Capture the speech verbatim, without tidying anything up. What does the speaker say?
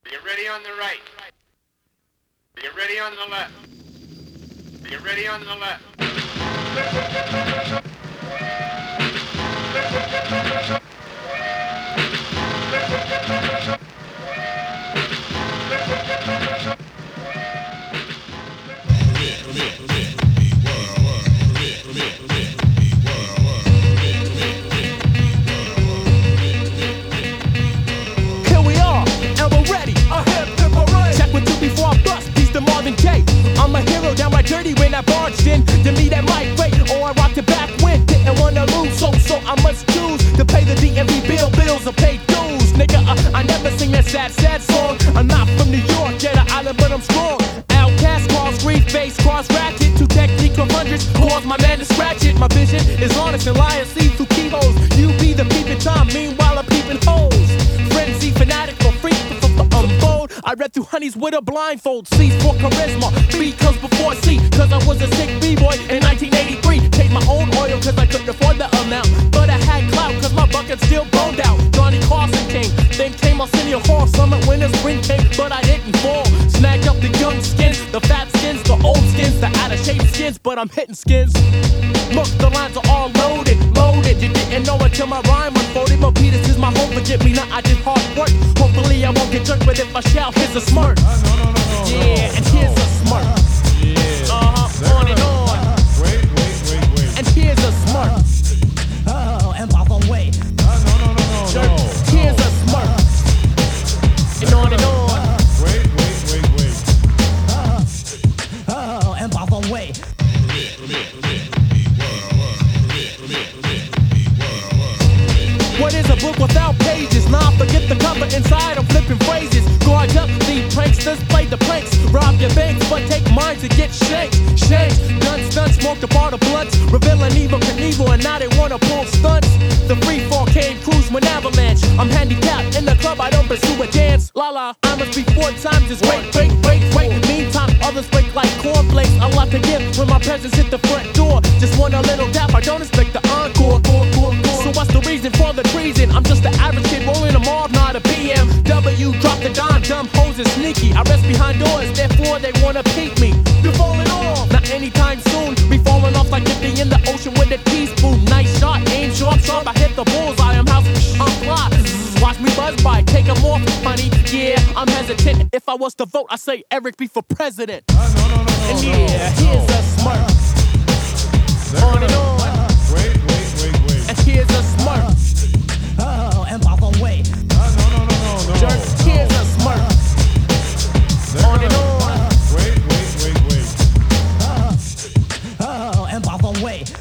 Are you ready on the right? Are you ready on the left? Are you ready on the left? Here we are, and we're ready. A hip hip hooray. Check with two before I bust. Peace to Marvin Gaye. I'm a hero, downright dirty when I barged in. To me that mic great, or I rocked it back when didn't wanna lose. So so I must choose to pay the D M V bill, bills or pay dues. Nigga, uh, I never sing that sad sad song. I'm not from New York, yeah, the island, but I'm strong. Outcast, cross, free face, cross ratchet. Two technique of hundreds, cause my man to scratch it. My vision is honest and lying, see through keyholes. You be the peeping Tom, meanwhile I'm peeping holes. Frenzy, fanatic, for freak, for, for, I'm bold. I read through honeys with a blindfold. C for charisma, B comes before C. Cause I was a sick B-boy in nineteen eighty-three. Paid my own oil cause I couldn't afford the amount. But I had clout cause my bucket still boned out. Johnny Carson came, then came Arsenio Hall. Summer, winter, spring came, but I didn't fall. Snagged up the young skins, the fat skins, the old skins, the out of shape skins, but I'm hitting skins. Look, the lines are all loaded, loaded. You didn't know it till my rhyme unfolded. But Peters is my home, forget me not, I did hard work. Hopefully I won't get jerked, but if I shall, here's a smirk. No, no, no, no, Yeah, no, and no. here's a smirk. Yeah. Uh-huh, on and on. Wait, wait, wait, wait. And here's a smirk. Oh, and by the way, No, no, no, no, no, Jerk, no. here's a smirk. And on and on. Wait, wait, wait, wait. oh, and by the way, What is a book without pages? Nah, forget the cover inside, I'm flipping phrases. Guard up, the pranksters play the pranks. Rob your banks, but take mine to get shanked. Shanks, guns, stunts, smoked up all the blunts. Revealing evil Knievel, and now they wanna pull stunts. The free fall came cruise with avalanche. I'm handicapped in the club, I don't pursue a dance. La la, I must be four times as wait, wait, wait, wait. Meantime, others break like cornflakes. A lot to give when my presence hit the front door. Just want a little gap, I don't expect the encore. So what's the reason for the treason? I'm just an average kid rolling a mob, not a B M W. Drop the dime, dumb hoes is sneaky. I rest behind doors, therefore they wanna peek me. You're falling off, not anytime soon. Be falling off like Dippy in the ocean with a teaspoon. Nice shot, aim sharp, sharp. I hit the bull's eye. I'm house, I'm fly. Watch me buzz by, take 'em off, honey. Yeah, I'm hesitant. If I was to vote, I say Eric be for president. No, no, no, no, And no, yeah, no. here's a smirk. On and on. Wait, wait, wait, wait. And here's a smirk. oh, and by the way, No, no, no, no, no, no. Jerk, here's a smirk. On and on. Wait, wait, wait, wait. oh, and by the way,